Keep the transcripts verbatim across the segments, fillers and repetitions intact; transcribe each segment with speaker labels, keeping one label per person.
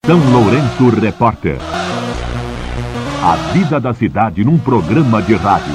Speaker 1: São Lourenço Repórter. A vida da cidade num programa de rádio.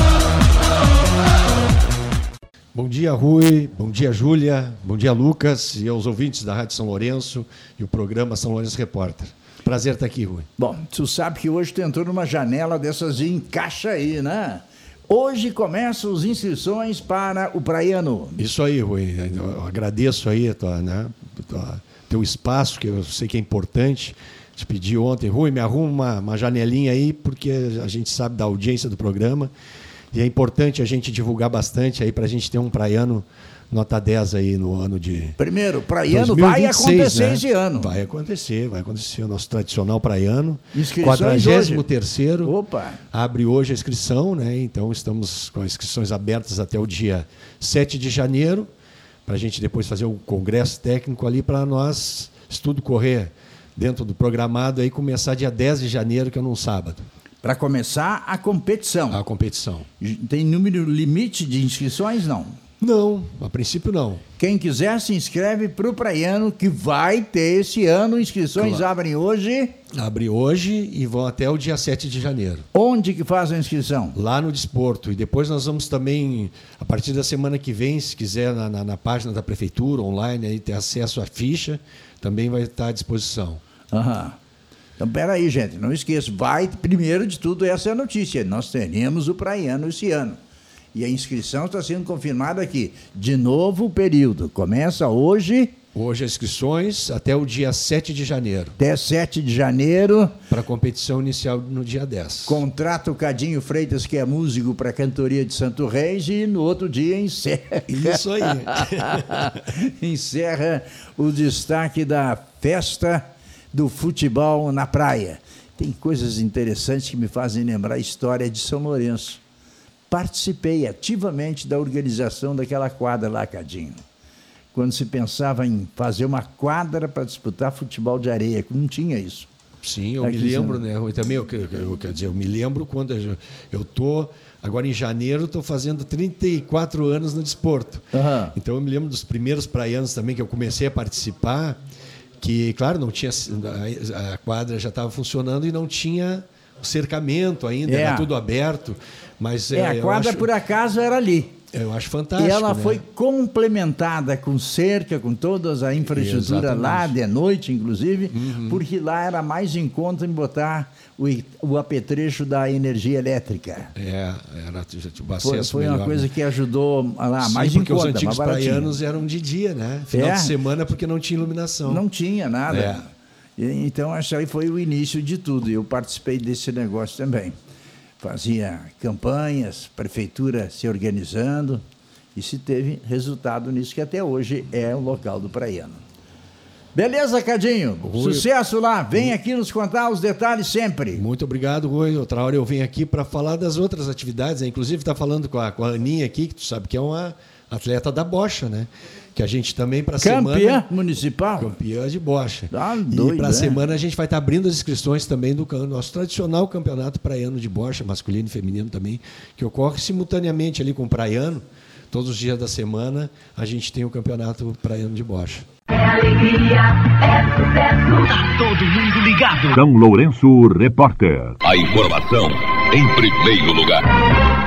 Speaker 2: Bom dia, Rui. Bom dia, Júlia. Bom dia, Lucas. E aos ouvintes da Rádio São Lourenço e o programa São Lourenço Repórter. Prazer estar aqui, Rui.
Speaker 3: Bom, tu sabe que hoje tu entrou numa janela dessas de encaixa aí, né? Hoje começam as inscrições para o Praiano.
Speaker 2: Isso aí, Rui. Eu agradeço aí a tua, né, tua, teu espaço, que eu sei que é importante. Te pedi ontem, Rui, me arruma uma, uma janelinha aí, porque a gente sabe da audiência do programa. E é importante a gente divulgar bastante aí para a gente ter um Praiano nota dez aí no ano de...
Speaker 3: Primeiro, Praiano vai acontecer, né? Esse ano.
Speaker 2: Vai acontecer, vai acontecer. O nosso tradicional Praiano.
Speaker 3: Inscrições
Speaker 2: quadragésimo terceiro.
Speaker 3: Opa!
Speaker 2: Abre hoje a inscrição, né? Então estamos com as inscrições abertas até o dia sete de janeiro, para a gente depois fazer um congresso técnico ali para nós, se tudo correr dentro do programado, aí começar dia dez de janeiro, que é num sábado.
Speaker 3: Para começar a competição.
Speaker 2: A competição.
Speaker 3: Tem número limite de inscrições, não?
Speaker 2: Não, a princípio não.
Speaker 3: Quem quiser se inscreve para o Praiano, que vai ter esse ano. Inscrições claro. Abrem hoje.
Speaker 2: Abre hoje e vão até o dia sete de janeiro.
Speaker 3: Onde que faz a inscrição?
Speaker 2: Lá no Desporto. E depois nós vamos também, a partir da semana que vem, se quiser, na, na, na página da Prefeitura, online, aí, ter acesso à ficha, também vai estar à disposição.
Speaker 3: Aham. Então, peraí, gente, não esqueça. Vai, primeiro de tudo, essa é a notícia. Nós teremos o Praiano esse ano. E a inscrição está sendo confirmada aqui. De novo o período. Começa hoje...
Speaker 2: Hoje as inscrições até o dia sete de janeiro.
Speaker 3: Até sete de janeiro.
Speaker 2: Para a competição inicial no dia dez.
Speaker 3: Contrata o Cadinho Freitas, que é músico para a cantoria de Santo Reis, e no outro dia encerra.
Speaker 2: Isso aí.
Speaker 3: Encerra o destaque da festa do futebol na praia. Tem coisas interessantes que me fazem lembrar a história de São Lourenço. Participei ativamente da organização daquela quadra lá, Cadinho. Quando se pensava em fazer uma quadra para disputar futebol de areia, não tinha isso.
Speaker 2: Sim, eu Aqui me lembro, né? Eu também, eu, eu, quer dizer, eu me lembro quando eu estou, agora em janeiro, estou fazendo trinta e quatro anos no desporto. Uhum. Então eu me lembro dos primeiros praianos também que eu comecei a participar, que, claro, não tinha, a quadra já estava funcionando e não tinha o cercamento ainda, é. Era tudo aberto. Mas,
Speaker 3: é, a quadra, acho, por acaso, era ali.
Speaker 2: Eu acho fantástico.
Speaker 3: E ela
Speaker 2: né?
Speaker 3: foi complementada com cerca, com toda a infraestrutura Exatamente. Lá, de noite, inclusive, uhum. Porque lá era mais em conta em botar o, o apetrecho da energia elétrica.
Speaker 2: É, era o acesso
Speaker 3: Foi, foi
Speaker 2: melhor,
Speaker 3: uma coisa
Speaker 2: né?
Speaker 3: que ajudou lá, Sim, mais em
Speaker 2: porque
Speaker 3: conta.
Speaker 2: Os antigos praianos eram de dia, né? Final é. de semana, porque não tinha iluminação.
Speaker 3: Não tinha nada. É. Então, acho que aí foi o início de tudo. Eu participei desse negócio também. Fazia campanhas, prefeitura se organizando, e se teve resultado nisso, que até hoje é o local do Praiano. Beleza, Cadinho? Rui, sucesso lá. Vem aqui nos contar os detalhes sempre.
Speaker 2: Muito obrigado, Rui. Outra hora eu venho aqui para falar das outras atividades. Né? Inclusive, está falando com a, com a Aninha aqui, que tu sabe que é uma atleta da bocha, né? Que a gente também para a semana...
Speaker 3: Campeã municipal?
Speaker 2: Campeã de bocha.
Speaker 3: Ah, doido,
Speaker 2: e para a
Speaker 3: é?
Speaker 2: semana a gente vai estar abrindo as inscrições também do nosso tradicional campeonato praiano de bocha, masculino e feminino também, que ocorre simultaneamente ali com o praiano. Todos os dias da semana a gente tem o campeonato praiano de bocha.
Speaker 4: É alegria, é sucesso. Tá todo mundo ligado.
Speaker 1: São Lourenço Repórter.
Speaker 5: A informação em primeiro lugar.